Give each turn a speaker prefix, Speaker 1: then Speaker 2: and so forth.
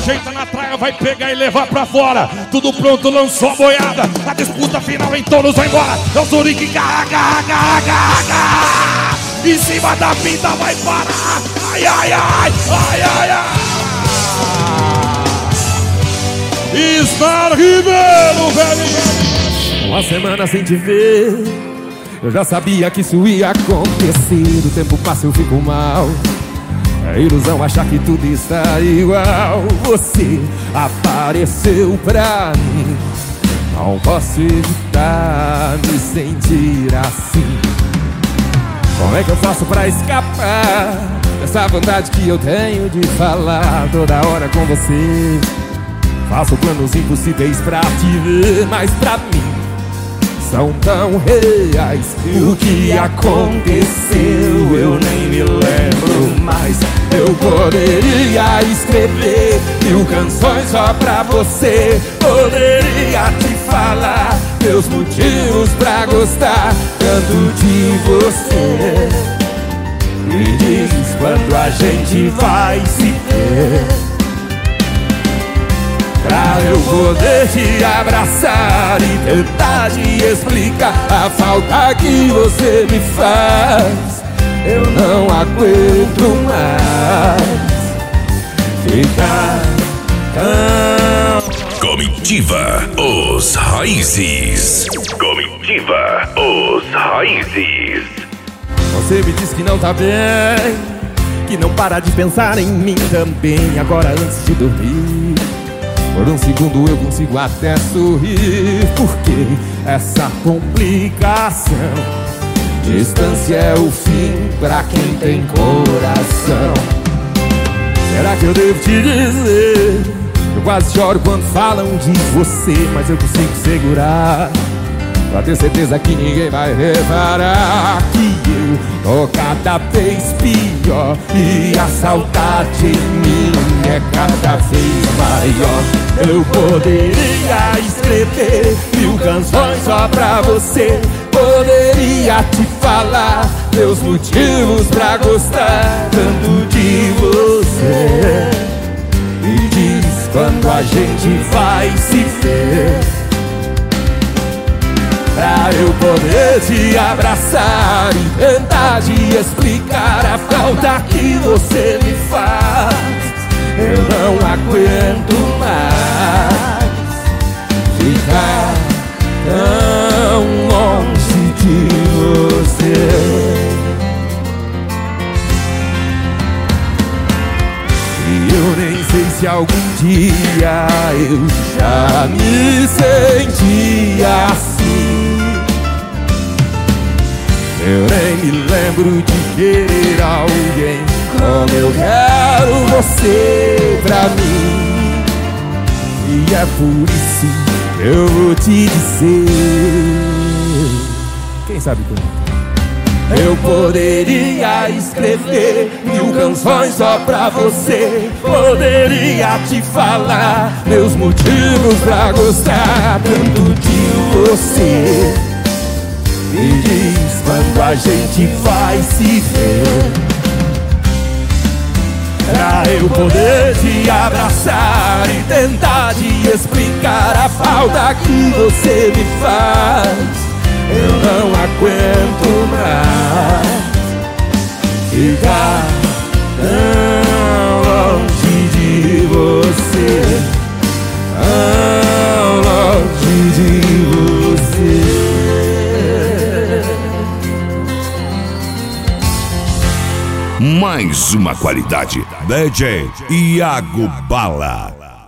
Speaker 1: ajeita na traia, vai pegar e levar pra fora. Tudo pronto, lançou a boiada. A disputa final em todos vai embora. É o Zurique, garra. Em cima da pinta vai parar. Ai, ai, ai, ai, ai, ai. Star Ribeiro, velho.
Speaker 2: Uma semana sem te ver, eu já sabia que isso ia acontecer. O tempo passa, eu fico mal. É ilusão achar que tudo está igual. Você apareceu pra mim. Não posso evitar me sentir assim. Como é que eu faço pra escapar dessa vontade que eu tenho de falar toda hora com você? Faço planos impossíveis pra te ver, mas pra mim são tão reais. O que aconteceu eu nem me lembro mais. Eu poderia escrever 1000 canções só pra você. Poderia te falar meus motivos pra gostar tanto de você. Me diz quando a gente vai se ver, pra eu poder te abraçar e tentar te explicar a falta que você me faz. Eu não aguento mais ficar tão...
Speaker 3: Comitiva Os Raízes. Comitiva Os Raízes.
Speaker 2: Você me diz que não tá bem, que não para de pensar em mim também. Agora antes de dormir, por um segundo eu consigo até sorrir. Porque essa complicação, distância é o fim pra quem tem coração. Será que eu devo te dizer? Eu quase choro quando falam de você, mas eu consigo segurar, pra ter certeza que ninguém vai reparar que eu tô cada vez pior e a saudade em mim é cada vez maior. Eu poderia escrever 1000 canções só pra você. Poderia te falar meus motivos pra gostar tanto de você. Me diz quando a gente vai se ver, pra eu poder te abraçar e tentar te explicar a falta que você me faz. Eu não aguento mais ficar tão longe de você. E eu nem sei se algum dia eu já me senti assim. Eu nem me lembro de querer alguém como eu quero você pra mim. E é por isso que eu vou te dizer, quem sabe como? Eu poderia escrever 1000 canções só pra você. Poderia te falar meus motivos pra gostar tanto de você. Me diz quando a gente vai se ver, pra eu poder te abraçar e tentar te explicar a falta que você me faz. Eu não aguento mais ficar tão longe de você, tão longe de você.
Speaker 3: Mais uma qualidade. DJ Iago Bala.